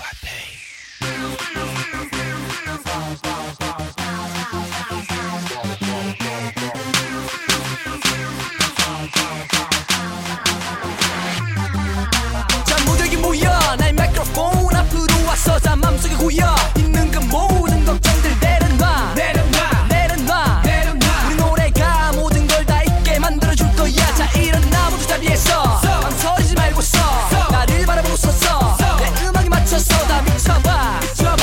자 무더기 모여 날 마이크로폰 앞으로 와서 자 맘속에 고여 있는 그 모든 걱정들 내려놔 우리 노래가 모든 걸 다 잊게 만들어줄 거야. 자 일어나 모두 자리에서 망설이지 말고 서 나를 바라보고 서서 내 음악에 맞춰서 다 미쳐봐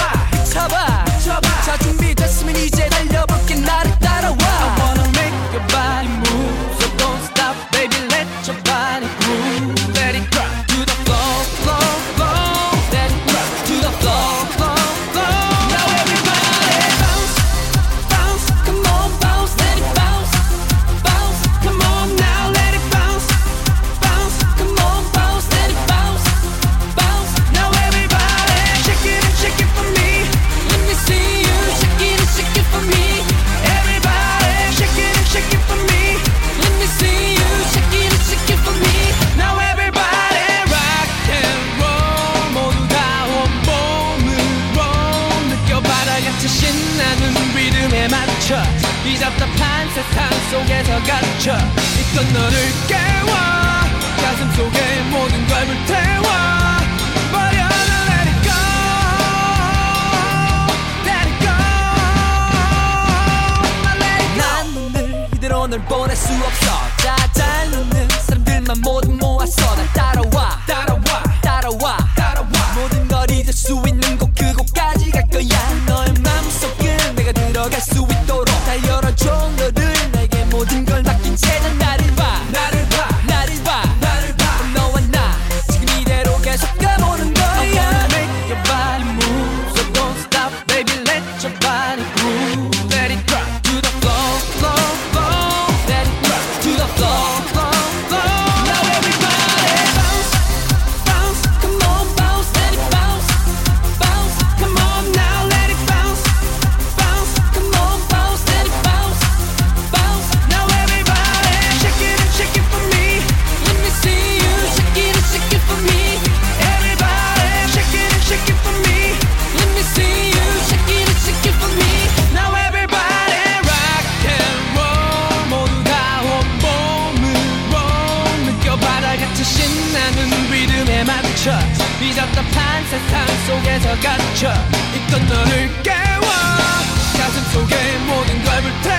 자 준비됐으면 이제 달려볼게. 나를 따라와. I wanna make your body move, so don't stop baby, let your body groove. Let it drop to the floor. Let it drop to the floor. Now everybody bounce, come on bounce, let it bounce, come on now let it bounce, come on bounce, let it bounce. Now everybody shake it for me. Let me see you shake it for me. Everybody shake it for me. Let me see you shake it for me. Now everybody rock and roll 모두 다 온몸으로 느껴봐라. 같이 신나는 리듬에 맞춰 이 답답한 세상 속에서 갇혀 있던 너를 깨워 가슴 속에 모든 걸 불태워 버려. Let it go, let it go. 난 오늘 이대로 널 보낼 수 없어. 잘 노는 사람들만 모두 모아서 날 따라와 모든 걸 잊을 수 있는 곳 그곳까지 갈 거야. 너의 맘속을 내가 들어갈 수 있도록 다 열어줘. 너를 내게 모든 걸 맡긴 채 나를 봐 너와 나 지금 이대로 계속 가보는 거야. I wanna make your body move, so don't stop baby, let your body groove. Let it drop to the floor. Let it drop to the floor. Now everybody bounce, come on bounce, let it bounce, come on now let it bounce, come on bounce, let it bounce. Now everybody shake it for me. Let me see you shake it for me. Everybody shake it for me. Let me see you shake it for me. Now everybody rock and roll 모두 다 온몸으로 느껴봐라. 같이 신나는 리듬에 맞춰 이 답답한 세상 속에서 갇혀 있던 너를 깨워 가슴 속에 모든 걸 불태워